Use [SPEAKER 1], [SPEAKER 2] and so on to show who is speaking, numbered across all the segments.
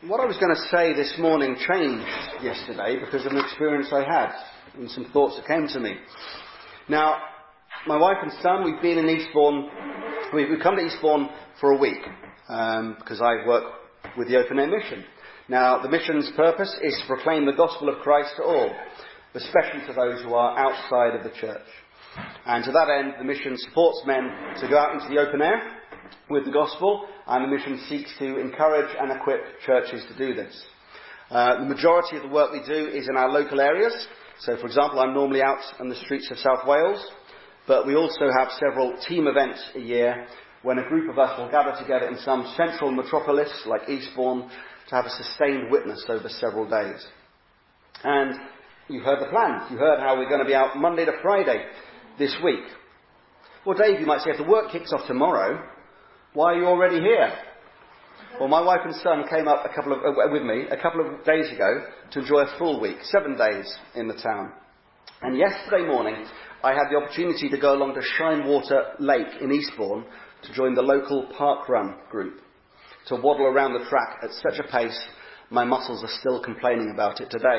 [SPEAKER 1] What I was going to say this morning changed yesterday because of an experience I had and some thoughts that came to me. Now, my wife and son, we've been in Eastbourne. We've come to Eastbourne for a week because I work with the Open Air Mission. Now, the mission's purpose is to proclaim the gospel of Christ to all, especially to those who are outside of the church. And to that end, the mission supports men to go out into the open air with the gospel, and the mission seeks to encourage and equip churches to do this. The majority of the work we do is in our local areas. So, for example, I'm normally out on the streets of South Wales, but we also have several team events a year when a group of us will gather together in some central metropolis like Eastbourne to have a sustained witness over several days. And you heard the plans. You heard how we're going to be out Monday to Friday this week. Well, Dave, you might say, if the work kicks off tomorrow, why are you already here? Well, my wife and son came up with me a couple of days ago to enjoy a full week, 7 days in the town. And yesterday morning, I had the opportunity to go along to Shinewater Lake in Eastbourne to join the local park run group, to waddle around the track at such a pace, my muscles are still complaining about it today.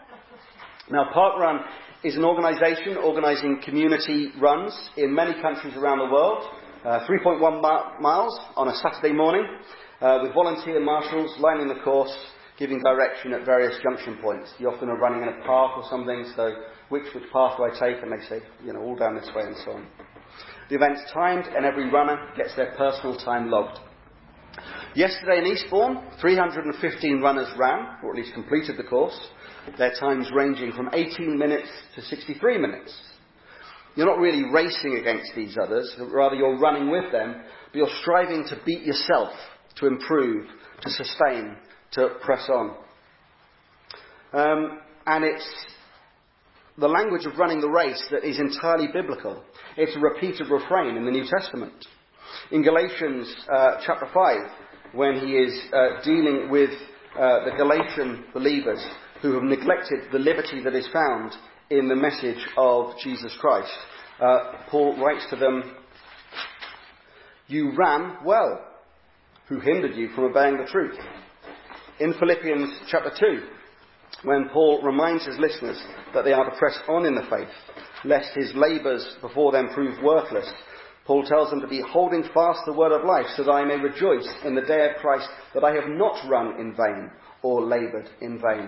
[SPEAKER 1] Now, Park Run is an organisation organising community runs in many countries around the world, 3.1 miles on a Saturday morning, with volunteer marshals lining the course, giving direction at various junction points. You often are running in a park or something, so which path do I take? And they say, all down this way and so on. The event's timed, and every runner gets their personal time logged. Yesterday in Eastbourne, 315 runners ran, or at least completed the course, their times ranging from 18 minutes to 63 minutes. You're not really racing against these others, rather you're running with them, but you're striving to beat yourself, to improve, to sustain, to press on. And it's the language of running the race that is entirely biblical. It's a repeated refrain in the New Testament. In Galatians chapter 5, when he is dealing with the Galatian believers who have neglected the liberty that is found in the message of Jesus Christ, Paul writes to them, "You ran well. Who hindered you from obeying the truth?" In Philippians chapter 2, when Paul reminds his listeners that they are to press on in the faith, lest his labours before them prove worthless, Paul tells them to be holding fast the word of life, so that I may rejoice in the day of Christ, that I have not run in vain or laboured in vain.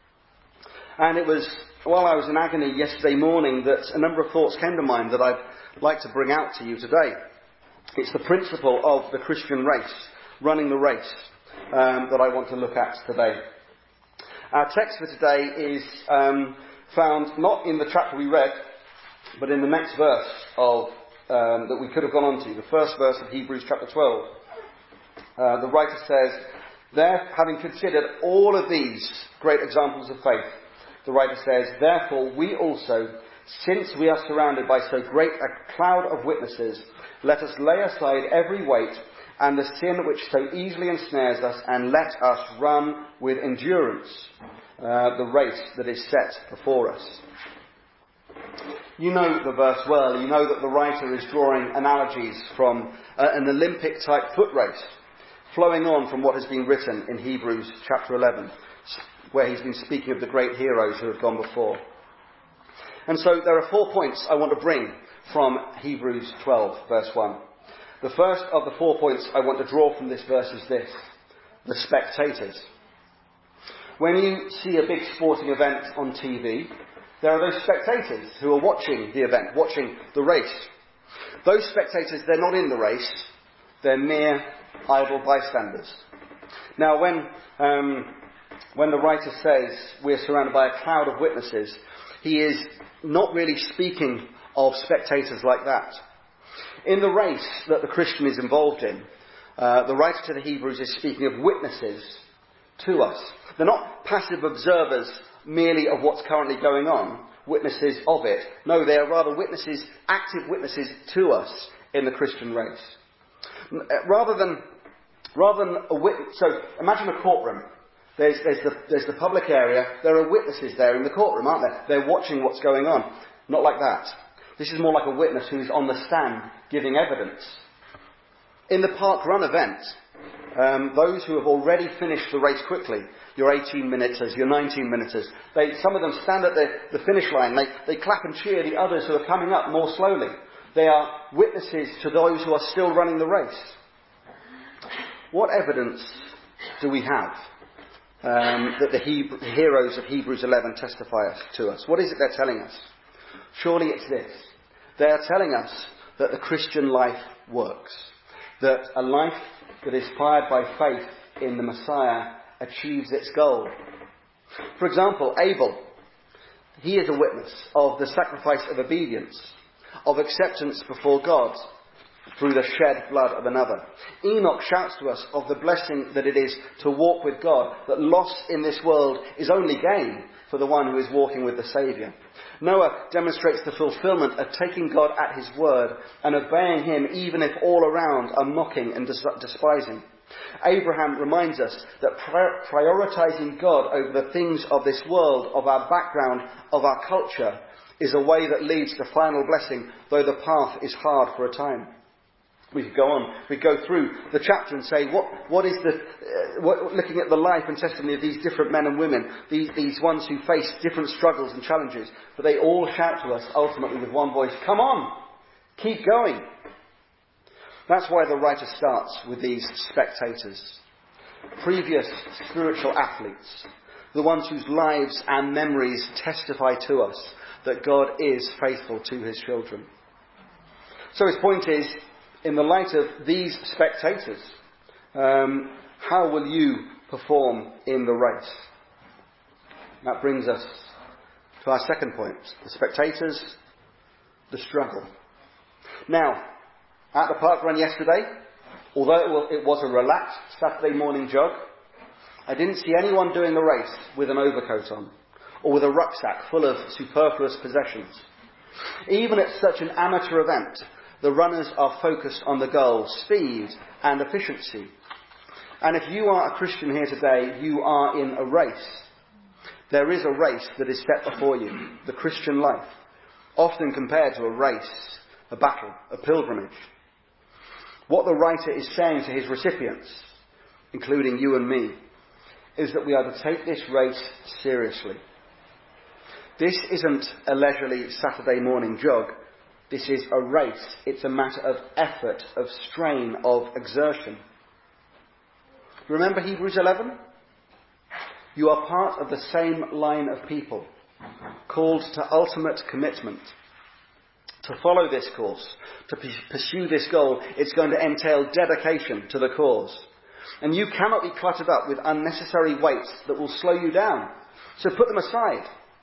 [SPEAKER 1] And it was while I was in agony yesterday morning that a number of thoughts came to mind that I'd like to bring out to you today. It's the principle of the Christian race, running the race, that I want to look at today. Our text for today is found not in the chapter we read, but in the next verse of that we could have gone on to, the first verse of Hebrews chapter 12. The writer says, there, having considered all of these great examples of faith, the writer says, therefore we also, since we are surrounded by so great a cloud of witnesses, let us lay aside every weight and the sin which so easily ensnares us, and let us run with endurance the race that is set before us. You know the verse well. You know that the writer is drawing analogies from an Olympic-type foot race, flowing on from what has been written in Hebrews chapter 11, where he's been speaking of the great heroes who have gone before. And so there are 4 points I want to bring from Hebrews 12, verse 1. The first of the 4 points I want to draw from this verse is this: the spectators. When you see a big sporting event on TV, there are those spectators who are watching the event, watching the race. Those spectators, they're not in the race, they're mere idle bystanders. Now, when the writer says we're surrounded by a cloud of witnesses, he is not really speaking of spectators like that. In the race that the Christian is involved in, the writer to the Hebrews is speaking of witnesses to us. They're not passive observers merely of what's currently going on, witnesses of it. No, they are rather witnesses, active witnesses to us in the Christian race. Rather than a witness. So imagine a courtroom. There's the public area. There are witnesses there in the courtroom, aren't there? They're watching what's going on. Not like that. This is more like a witness who's on the stand giving evidence. In the park run event, those who have already finished the race quickly, your 18-minuters, your 19-minuters, some of them stand at the finish line, they clap and cheer the others who are coming up more slowly. They are witnesses to those who are still running the race. What evidence do we have that the heroes of Hebrews 11 testify to us? What is it they're telling us? Surely it's this. They are telling us that the Christian life works. That a life that is fired by faith in the Messiah achieves its goal. For example, Abel, he is a witness of the sacrifice of obedience, of acceptance before God through the shed blood of another. Enoch shouts to us of the blessing that it is to walk with God, that loss in this world is only gain for the one who is walking with the Saviour. Noah demonstrates the fulfilment of taking God at his word and obeying him even if all around are mocking and despising. Abraham reminds us that prioritizing God over the things of this world, of our background, of our culture, is a way that leads to final blessing, though the path is hard for a time. We could go on, we go through the chapter and say, looking at the life and testimony of these different men and women, these ones who face different struggles and challenges, but they all shout to us ultimately with one voice, come on, keep going. That's why the writer starts with these spectators, previous spiritual athletes, the ones whose lives and memories testify to us that God is faithful to his children. So his point is, in the light of these spectators, how will you perform in the race? That brings us to our second point. The spectators, the struggle. Now, at the park run yesterday, although it was a relaxed Saturday morning jog, I didn't see anyone doing the race with an overcoat on, or with a rucksack full of superfluous possessions. Even at such an amateur event, the runners are focused on the goal, speed and efficiency. And if you are a Christian here today, you are in a race. There is a race that is set before you, the Christian life, often compared to a race, a battle, a pilgrimage. What the writer is saying to his recipients, including you and me, is that we are to take this race seriously. This isn't a leisurely Saturday morning jog. This is a race. It's a matter of effort, of strain, of exertion. Remember Hebrews 11? You are part of the same line of people, called to ultimate commitment. To follow this course, to pursue this goal, it's going to entail dedication to the cause. And you cannot be cluttered up with unnecessary weights that will slow you down. So put them aside.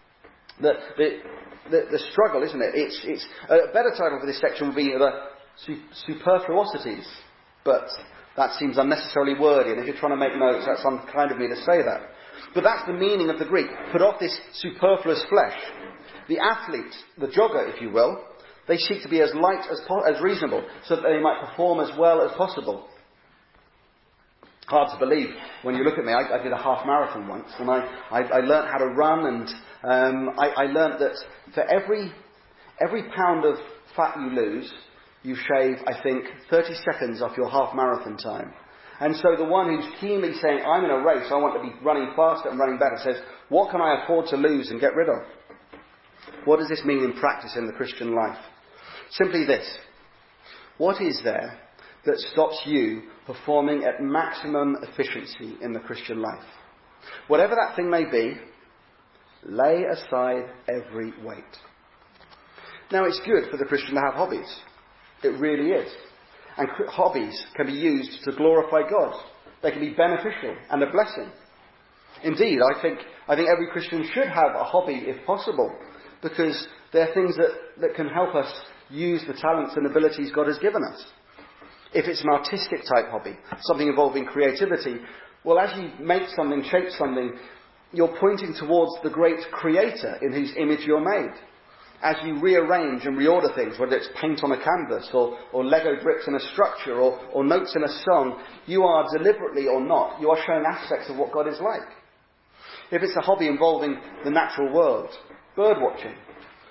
[SPEAKER 1] The struggle, isn't it? It's a better title for this section would be the superfluosities, but that seems unnecessarily wordy, and if you're trying to make notes, that's unkind of me to say that. But that's the meaning of the Greek. Put off this superfluous flesh. The athlete, the jogger, if you will, they seek to be as light as reasonable, so that they might perform as well as possible. Hard to believe when you look at me. I did a half marathon once, and I learnt how to run, and I learnt that for every pound of fat you lose, you shave, I think, 30 seconds off your half marathon time. And so the one who's keenly saying, I'm in a race, I want to be running faster and running better, says, what can I afford to lose and get rid of? What does this mean in practice in the Christian life? Simply this. What is there that stops you performing at maximum efficiency in the Christian life? Whatever that thing may be, lay aside every weight. Now, it's good for the Christian to have hobbies. It really is. And hobbies can be used to glorify God. They can be beneficial and a blessing. Indeed, I think every Christian should have a hobby if possible, because they're things that can help us use the talents and abilities God has given us. If it's an artistic type hobby, something involving creativity, well, as you make something, shape something, you're pointing towards the great creator in whose image you're made. As you rearrange and reorder things, whether it's paint on a canvas or Lego bricks in a structure or notes in a song, you are deliberately or not, you are showing aspects of what God is like. If it's a hobby involving the natural world, bird watching,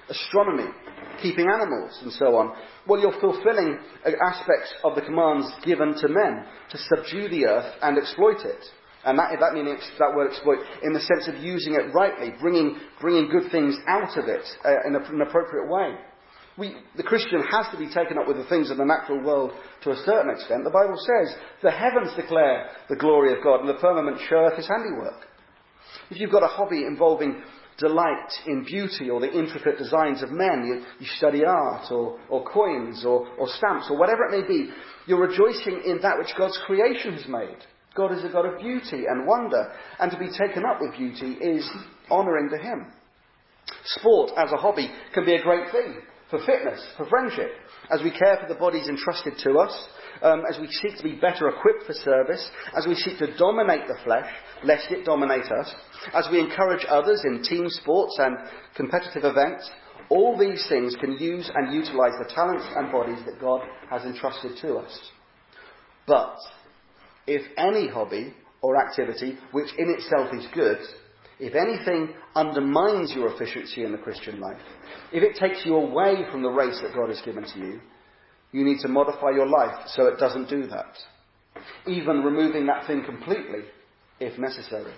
[SPEAKER 1] astronomy, keeping animals, and so on, well, you're fulfilling aspects of the commands given to men to subdue the earth and exploit it. And that meaning that word exploit in the sense of using it rightly, bringing good things out of it in an appropriate way. The Christian has to be taken up with the things of the natural world to a certain extent. The Bible says, the heavens declare the glory of God, and the firmament showeth his handiwork. If you've got a hobby involving delight in beauty or the intricate designs of men, you study art or coins or stamps or whatever it may be, you're rejoicing in that which God's creation has made. God is a God of beauty and wonder, and to be taken up with beauty is honouring to him. Sport as a hobby can be a great thing for fitness, for friendship, as we care for the bodies entrusted to us, as we seek to be better equipped for service, as we seek to dominate the flesh, lest it dominate us, as we encourage others in team sports and competitive events. All these things can use and utilise the talents and bodies that God has entrusted to us. But if any hobby or activity, which in itself is good, if anything undermines your efficiency in the Christian life, if it takes you away from the race that God has given to you, you need to modify your life so it doesn't do that. Even removing that thing completely, if necessary.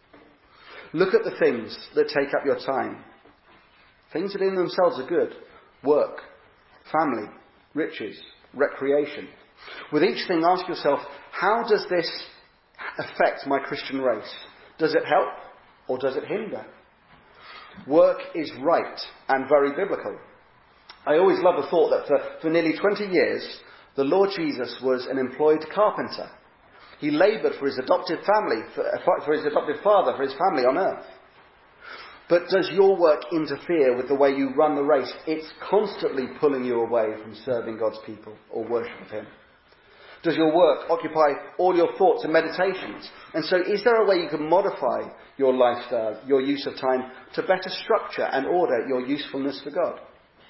[SPEAKER 1] Look at the things that take up your time. Things that in themselves are good. Work, family, riches, recreation. With each thing, ask yourself, how does this affect my Christian race? Does it help or does it hinder? Work is right and very biblical. I always love the thought that for nearly 20 years, the Lord Jesus was an employed carpenter. He laboured for his adopted family, for his adopted father, for his family on earth. But does your work interfere with the way you run the race? It's constantly pulling you away from serving God's people or worship of him. Does your work occupy all your thoughts and meditations? And so is there a way you can modify your lifestyle, your use of time, to better structure and order your usefulness for God?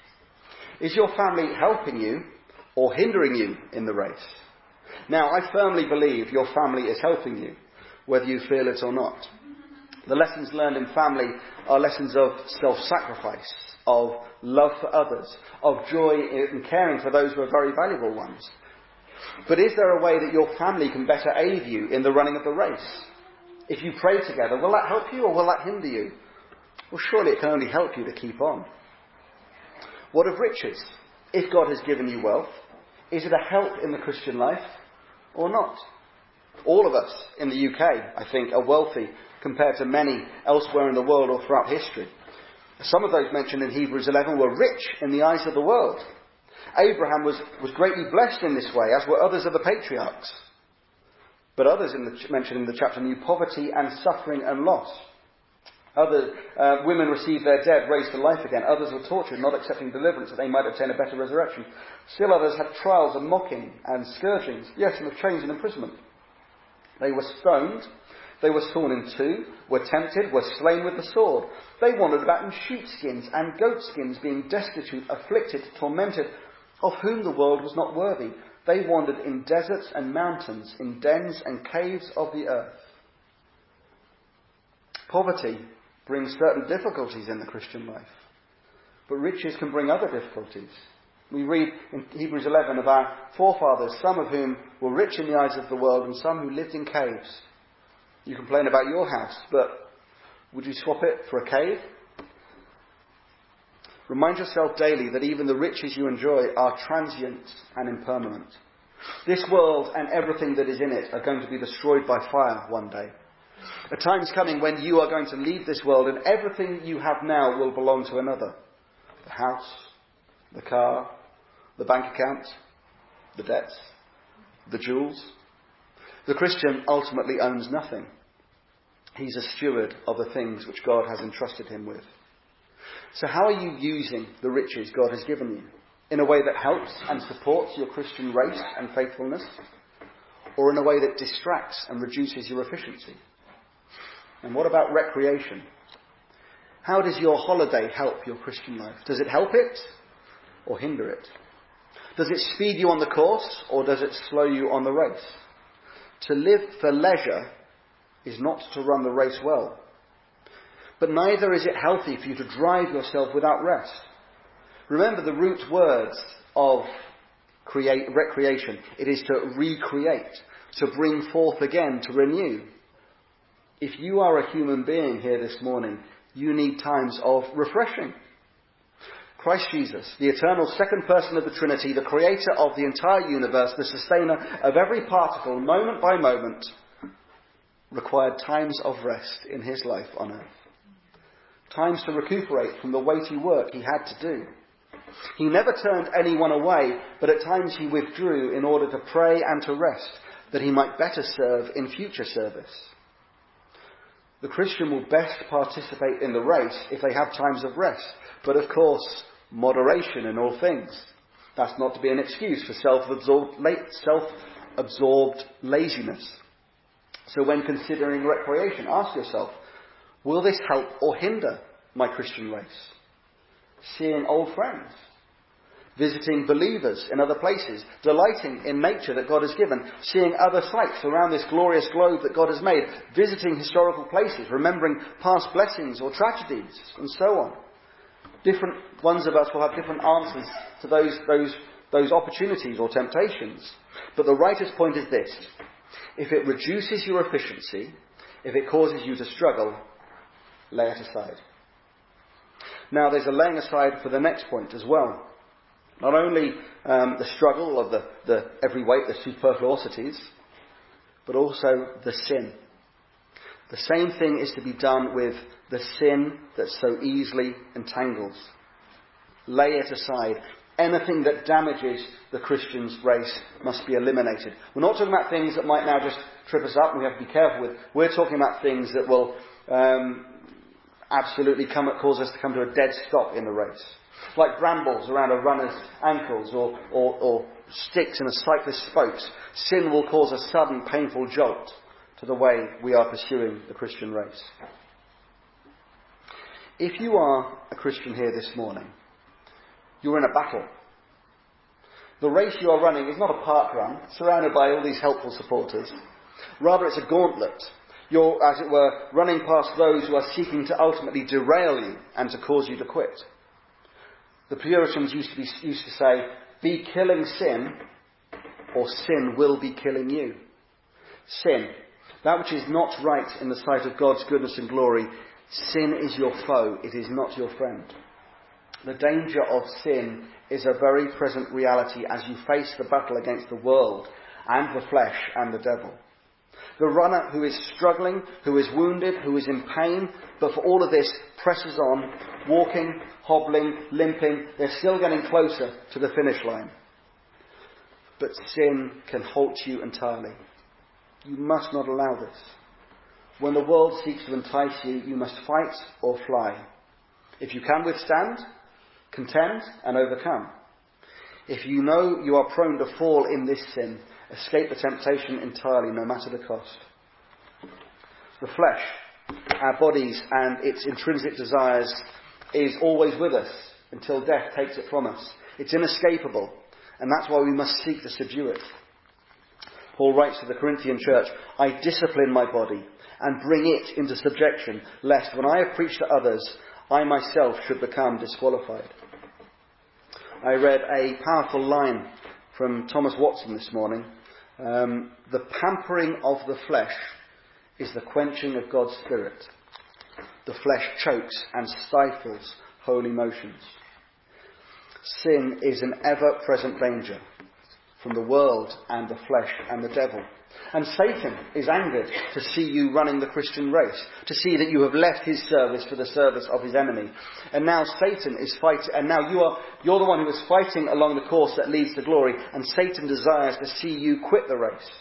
[SPEAKER 1] Is your family helping you or hindering you in the race? Now, I firmly believe your family is helping you, whether you feel it or not. The lessons learned in family are lessons of self-sacrifice, of love for others, of joy in caring for those who are very valuable ones. But is there a way that your family can better aid you in the running of the race? If you pray together, will that help you or will that hinder you? Well, surely it can only help you to keep on. What of riches? If God has given you wealth, is it a help in the Christian life or not? All of us in the UK, I think, are wealthy compared to many elsewhere in the world or throughout history. Some of those mentioned in Hebrews 11 were rich in the eyes of the world. Abraham was greatly blessed in this way, as were others of the patriarchs. But others mentioned in the chapter knew poverty and suffering and loss. Other women received their dead raised to life again. Others were tortured, not accepting deliverance that they might obtain a better resurrection. Still others had trials and mocking and scourgings, yes, and of chains and imprisonment. They were stoned, they were sawn in two, were tempted, were slain with the sword. They wandered about in sheepskins and goatskins, being destitute, afflicted, tormented, of whom the world was not worthy. They wandered in deserts and mountains, in dens and caves of the earth. Poverty brings certain difficulties in the Christian life, but riches can bring other difficulties. We read in Hebrews 11 of our forefathers, some of whom were rich in the eyes of the world and some who lived in caves. You complain about your house, but would you swap it for a cave? Remind yourself daily that even the riches you enjoy are transient and impermanent. This world and everything that is in it are going to be destroyed by fire one day. A time's coming when you are going to leave this world and everything you have now will belong to another. The house, the car, the bank account, the debts, the jewels. The Christian ultimately owns nothing. He's a steward of the things which God has entrusted him with. So how are you using the riches God has given you? In a way that helps and supports your Christian race and faithfulness? Or in a way that distracts and reduces your efficiency? And what about recreation? How does your holiday help your Christian life? Does it help it or hinder it? Does it speed you on the course or does it slow you on the race? To live for leisure is not to run the race well. but neither is it healthy for you to drive yourself without rest. Remember the root words of recreation. It is to recreate, to bring forth again, to renew. If you are a human being here this morning, you need times of refreshing. Christ Jesus, the eternal second person of the Trinity, the creator of the entire universe, the sustainer of every particle, moment by moment, required times of rest in his life on earth. Times to recuperate from the weighty work he had to do. He never turned anyone away, but at times he withdrew in order to pray and to rest, that he might better serve in future service. The Christian will best participate in the race if they have times of rest, but of course, moderation in all things. That's not to be an excuse for self-absorbed laziness. So when considering recreation, ask yourself, will this help or hinder my Christian race? Seeing old friends, visiting believers in other places, delighting in nature that God has given, seeing other sights around this glorious globe that God has made, visiting historical places, remembering past blessings or tragedies, and so on. Different ones of us will have different answers to those opportunities or temptations. But the writer's point is this: if it reduces your efficiency, if it causes you to struggle, lay it aside. Now there's a laying aside for the next point as well. Not only the struggle of the every weight, the superfluosities, but also the sin. The same thing is to be done with the sin that so easily entangles. Lay it aside. Anything that damages the Christian's race must be eliminated. We're not talking about things that might now just trip us up and we have to be careful with. We're talking about things that will absolutely cause us to come to a dead stop in the race. Like brambles around a runner's ankles or sticks in a cyclist's spokes. Sin will cause a sudden painful jolt to the way we are pursuing the Christian race. If you are a Christian here this morning, you're in a battle. The race you are running is not a park run, surrounded by all these helpful supporters. Rather, it's a gauntlet. You're, as it were, running past those who are seeking to ultimately derail you and to cause you to quit. The Puritans used to say, be killing sin, or sin will be killing you. Sin, that which is not right in the sight of God's goodness and glory, sin is your foe, it is not your friend. The danger of sin is a very present reality as you face the battle against the world and the flesh and the devil. The runner who is struggling, who is wounded, who is in pain, but for all of this presses on, walking, hobbling, limping, they're still getting closer to the finish line. But sin can halt you entirely. You must not allow this. When the world seeks to entice you, you must fight or fly. If you can withstand, contend and overcome. If you know you are prone to fall in this sin, escape the temptation entirely, no matter the cost. The flesh, our bodies and its intrinsic desires, is always with us until death takes it from us. It's inescapable, and that's why we must seek to subdue it. Paul writes to the Corinthian church, I discipline my body and bring it into subjection, lest when I have preached to others, I myself should become disqualified. I read a powerful line from Thomas Watson this morning. The pampering of the flesh is the quenching of God's Spirit. The flesh chokes and stifles holy motions. Sin is an ever-present danger from the world and the flesh and the devil. And Satan is angered to see you running the Christian race, to see that you have left his service for the service of his enemy. And now Satan is fighting, and now you're the one who is fighting along the course that leads to glory, and Satan desires to see you quit the race.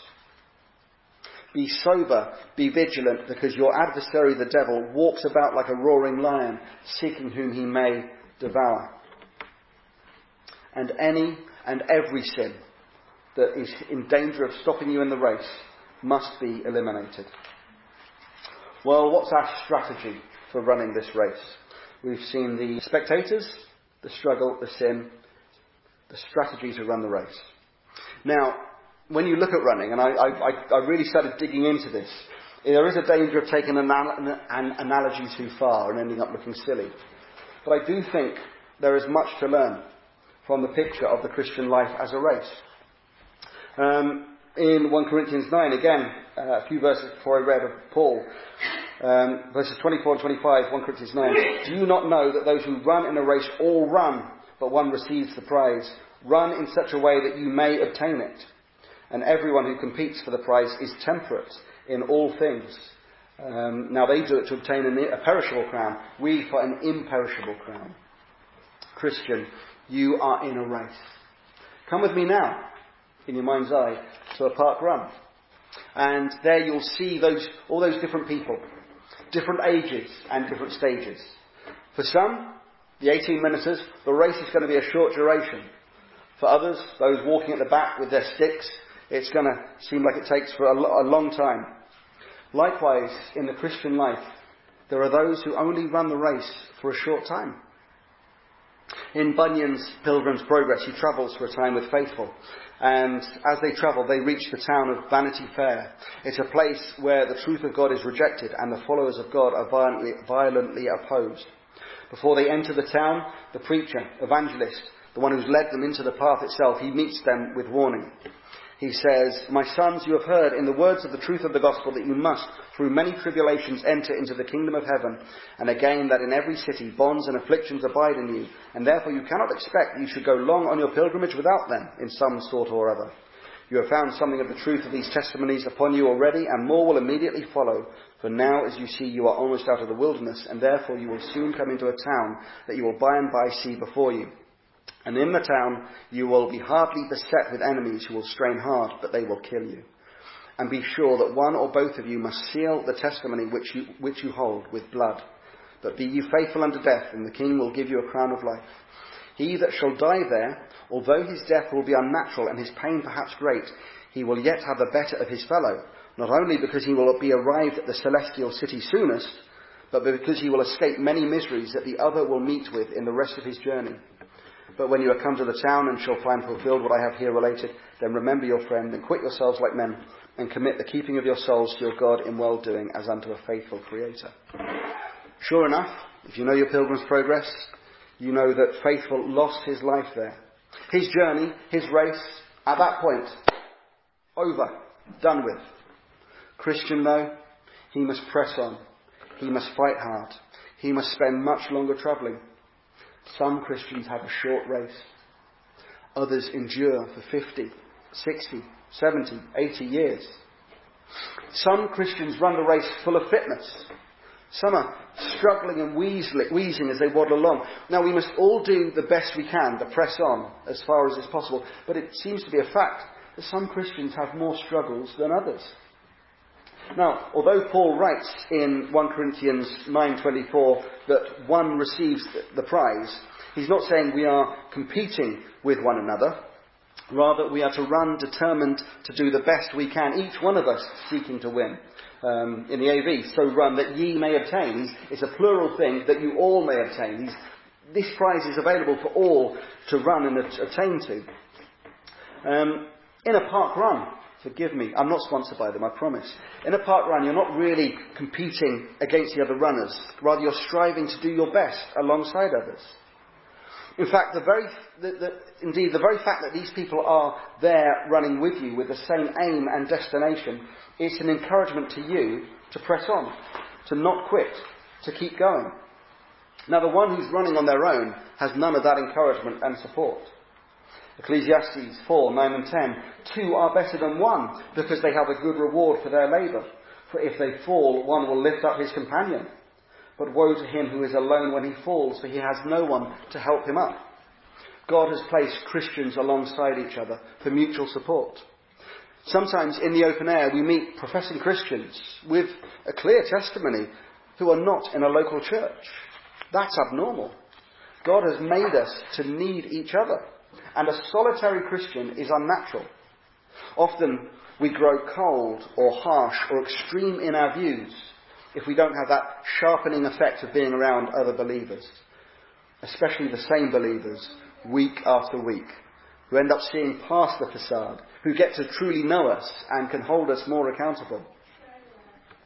[SPEAKER 1] Be sober, be vigilant, because your adversary the devil walks about like a roaring lion, seeking whom he may devour. And any and every sin that is in danger of stopping you in the race must be eliminated. Well, what's our strategy for running this race? We've seen the spectators, the struggle, the sin, the strategy to run the race. Now, when you look at running, and I really started digging into this, There is a danger of taking an analogy too far and ending up looking silly. But I do think there is much to learn from the picture of the Christian life as a race. In 1 Corinthians 9, again, a few verses before I read of Paul, verses 24 and 25, 1 Corinthians 9. Do you not know that those who run in a race all run, but one receives the prize? Run in such a way that you may obtain it. And everyone who competes for the prize is temperate in all things. Now they do it to obtain a perishable crown, we for an imperishable crown. Christian, you are in a race. Come with me now, in your mind's eye, to a park run. And there you'll see all those different people, different ages and different stages. For some, the 18-minuters, the race is going to be a short duration. For others, those walking at the back with their sticks, it's going to seem like it takes for a long time. Likewise, in the Christian life, there are those who only run the race for a short time. In Bunyan's Pilgrim's Progress, he travels for a time with faithful. And as they travel, they reach the town of Vanity Fair. It's a place where the truth of God is rejected and the followers of God are violently opposed. Before they enter the town, the preacher, evangelist, the one who's led them into the path itself, he meets them with warning. He says, "My sons, you have heard in the words of the truth of the gospel that you must, through many tribulations, enter into the kingdom of heaven. And again, that in every city bonds and afflictions abide in you. And therefore you cannot expect that you should go long on your pilgrimage without them, in some sort or other. You have found something of the truth of these testimonies upon you already, and more will immediately follow. For now, as you see, you are almost out of the wilderness, and therefore you will soon come into a town that you will by and by see before you. And in the town you will be hardly beset with enemies who will strain hard, but they will kill you. And be sure that one or both of you must seal the testimony which you hold with blood. But be you faithful unto death, and the king will give you a crown of life. He that shall die there, although his death will be unnatural and his pain perhaps great, he will yet have the better of his fellow, not only because he will be arrived at the celestial city soonest, but because he will escape many miseries that the other will meet with in the rest of his journey. But when you are come to the town and shall find fulfilled what I have here related, then remember your friend, and quit yourselves like men, and commit the keeping of your souls to your God in well-doing, as unto a faithful Creator." Sure enough, if you know your Pilgrim's Progress, you know that Faithful lost his life there. His journey, his race, at that point, over, done with. Christian, though, he must press on. He must fight hard. He must spend much longer travelling. Some Christians have a short race. Others endure for 50, 60, 70, 80 years. Some Christians run the race full of fitness. Some are struggling and wheezing as they waddle along. Now, we must all do the best we can to press on as far as is possible. But it seems to be a fact that some Christians have more struggles than others. Now, although Paul writes in 1 Corinthians 9:24 that one receives the prize, he's not saying we are competing with one another. Rather, we are to run determined to do the best we can, each one of us seeking to win. In the AV, so run that ye may obtain. It's a plural thing, that you all may obtain. This prize is available for all to run and attain to. In a park run, forgive me, I'm not sponsored by them, I promise. In a park run, you're not really competing against the other runners. Rather, you're striving to do your best alongside others. In fact, the very fact that these people are there running with you with the same aim and destination, it's an encouragement to you to press on, to not quit, to keep going. Now, the one who's running on their own has none of that encouragement and support. Ecclesiastes 4:9 and 10. Two are better than one, because they have a good reward for their labour. For if they fall, one will lift up his companion. But woe to him who is alone when he falls, for he has no one to help him up. God has placed Christians alongside each other for mutual support. Sometimes in the open air we meet professing Christians with a clear testimony who are not in a local church. That's abnormal. God has made us to need each other. And a solitary Christian is unnatural. Often we grow cold or harsh or extreme in our views if we don't have that sharpening effect of being around other believers, especially the same believers, week after week, who end up seeing past the facade, who get to truly know us and can hold us more accountable.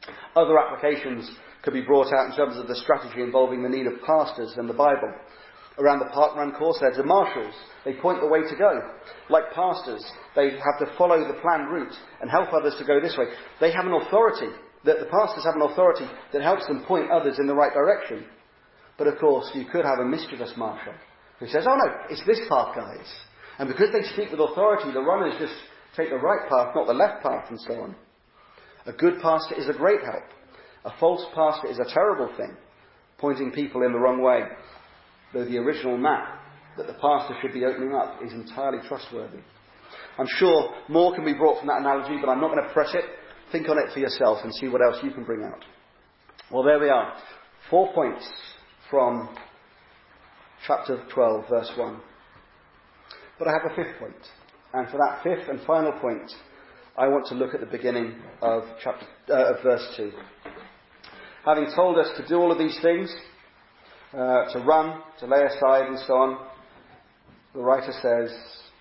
[SPEAKER 1] Other applications could be brought out in terms of the strategy involving the need of pastors and the Bible. Around the park run course, there's the marshals. They point the way to go. Like pastors, they have to follow the planned route and help others to go this way. They have an authority, that the pastors have an authority that helps them point others in the right direction. But of course, you could have a mischievous marshal who says, "Oh no, it's this path, guys." And because they speak with authority, the runners just take the right path, not the left path, and so on. A good pastor is a great help. A false pastor is a terrible thing, pointing people in the wrong way, though the original map that the pastor should be opening up is entirely trustworthy. I'm sure more can be brought from that analogy, but I'm not going to press it. Think on it for yourself and see what else you can bring out. Well, there we are. 4 points from chapter 12, verse 1. But I have a fifth point. And for that fifth and final point, I want to look at the beginning of verse 2. Having told us to do all of these things, to run, to lay aside and so on, the writer says,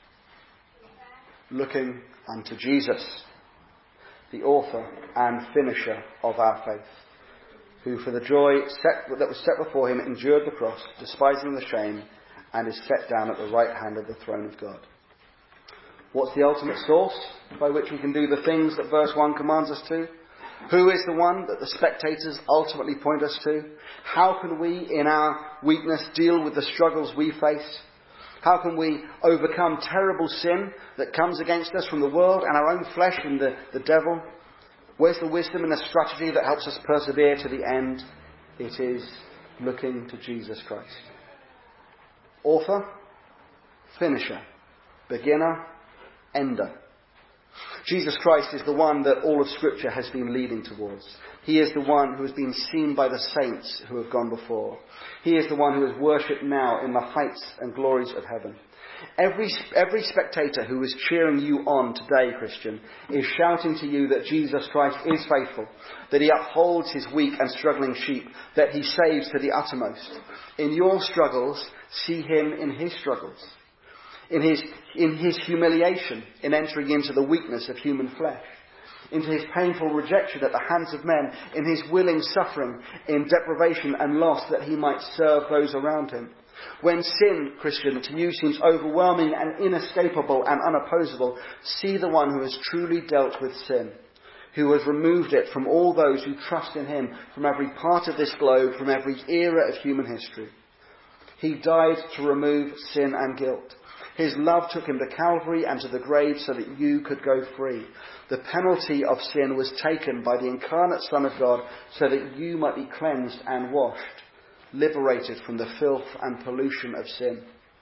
[SPEAKER 1] looking unto Jesus, the author and finisher of our faith, who for the joy that was set before him endured the cross, despising the shame, and is set down at the right hand of the throne of God. What's the ultimate source by which we can do the things that verse 1 commands us to? Who is the one that the spectators ultimately point us to? How can we, in our weakness, deal with the struggles we face? How can we overcome terrible sin that comes against us from the world and our own flesh and the devil? Where's the wisdom and the strategy that helps us persevere to the end? It is looking to Jesus Christ. Author, finisher, beginner, ender. Jesus Christ is the one that all of Scripture has been leading towards. He is the one who has been seen by the saints who have gone before. He is the one who is worshipped now in the heights and glories of heaven. Every spectator who is cheering you on today, Christian, is shouting to you that Jesus Christ is faithful, that he upholds his weak and struggling sheep, that he saves to the uttermost. In your struggles, see him in his struggles. In his humiliation, in entering into the weakness of human flesh, into his painful rejection at the hands of men, in his willing suffering, in deprivation and loss that he might serve those around him. When sin, Christian, to you seems overwhelming and inescapable and unopposable, see the one who has truly dealt with sin, who has removed it from all those who trust in him, from every part of this globe, from every era of human history. He died to remove sin and guilt. His love took him to Calvary and to the grave so that you could go free. The penalty of sin was taken by the incarnate Son of God so that you might be cleansed and washed, liberated from the filth and pollution of sin.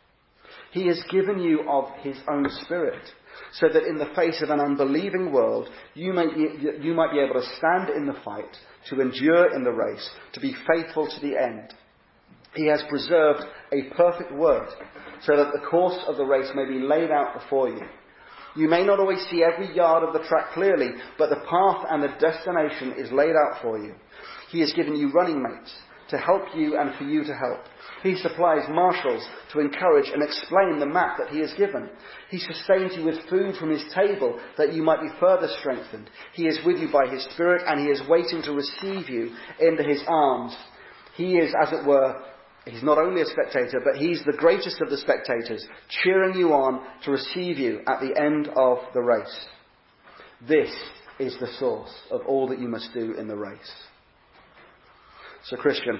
[SPEAKER 1] He has given you of his own Spirit so that in the face of an unbelieving world, you might be able to stand in the fight, to endure in the race, to be faithful to the end. He has preserved a perfect word so that the course of the race may be laid out before you. You may not always see every yard of the track clearly, but the path and the destination is laid out for you. He has given you running mates to help you and for you to help. He supplies marshals to encourage and explain the map that he has given. He sustains you with food from his table that you might be further strengthened. He is with you by his Spirit and he is waiting to receive you into his arms. He is, as it were, he's not only a spectator, but he's the greatest of the spectators, cheering you on to receive you at the end of the race. This is the source of all that you must do in the race. So, Christian,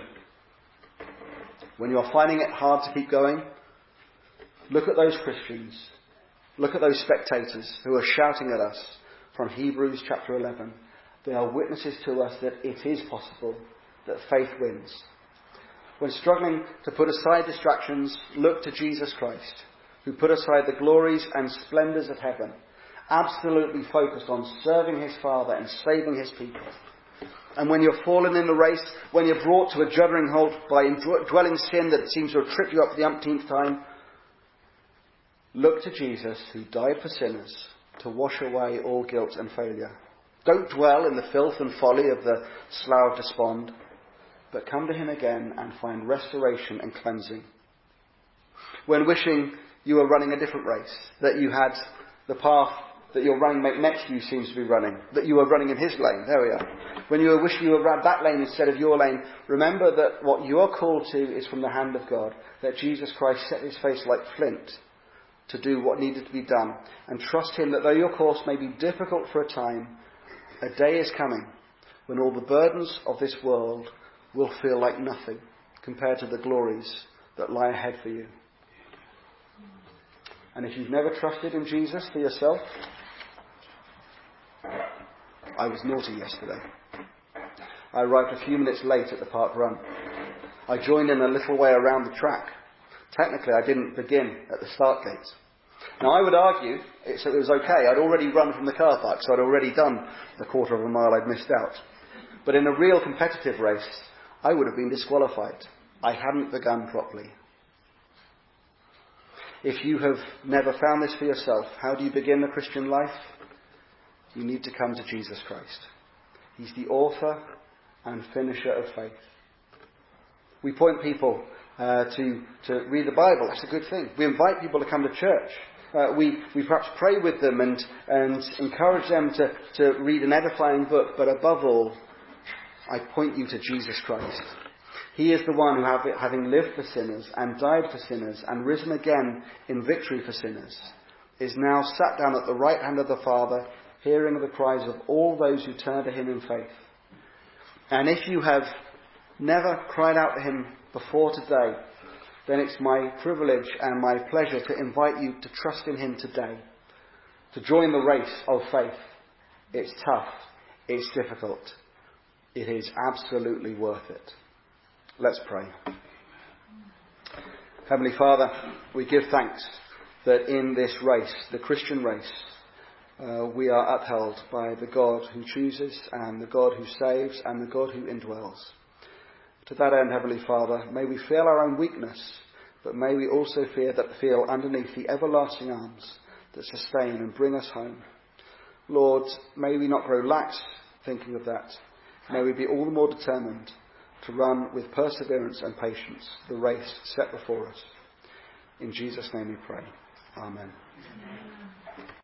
[SPEAKER 1] when you're finding it hard to keep going, look at those Christians, look at those spectators who are shouting at us from Hebrews chapter 11. They are witnesses to us that it is possible, that faith wins. When struggling to put aside distractions, look to Jesus Christ, who put aside the glories and splendours of heaven, absolutely focused on serving his Father and saving his people. And when you're fallen in the race, when you're brought to a juddering halt by indwelling sin that seems to have tripped you up for the umpteenth time, look to Jesus, who died for sinners, to wash away all guilt and failure. Don't dwell in the filth and folly of the slough of despond, but come to him again and find restoration and cleansing. When wishing you were running a different race, that you had the path that your running mate next to you seems to be running, that you are running in his lane. There we are. When you wish you were at that lane instead of your lane, remember that what you are called to is from the hand of God, that Jesus Christ set his face like flint to do what needed to be done, and trust him that though your course may be difficult for a time, a day is coming when all the burdens of this world will feel like nothing compared to the glories that lie ahead for you. And if you've never trusted in Jesus for yourself, I was naughty yesterday. I arrived a few minutes late at the park run. I joined in a little way around the track. Technically, I didn't begin at the start gate. Now, I would argue it was okay. I'd already run from the car park, so I'd already done the quarter of a mile I'd missed out. But in a real competitive race, I would have been disqualified. I hadn't begun properly. If you have never found this for yourself, how do you begin the Christian life? You need to come to Jesus Christ. He's the author and finisher of faith. We point people to read the Bible. That's a good thing. We invite people to come to church. We perhaps pray with them and encourage them to read an edifying book. But above all, I point you to Jesus Christ. He is the one who, having lived for sinners and died for sinners and risen again in victory for sinners, is now sat down at the right hand of the Father, hearing the cries of all those who turn to him in faith. And if you have never cried out to him before today, then it's my privilege and my pleasure to invite you to trust in him today, to join the race of faith. It's tough, it's difficult, it is absolutely worth it. Let's pray. Heavenly Father, we give thanks that in this race, the Christian race, we are upheld by the God who chooses and the God who saves and the God who indwells. To that end, Heavenly Father, may we feel our own weakness, but may we also feel underneath the everlasting arms that sustain and bring us home. Lord, may we not grow lax thinking of that. May we be all the more determined to run with perseverance and patience the race set before us. In Jesus' name we pray. Amen.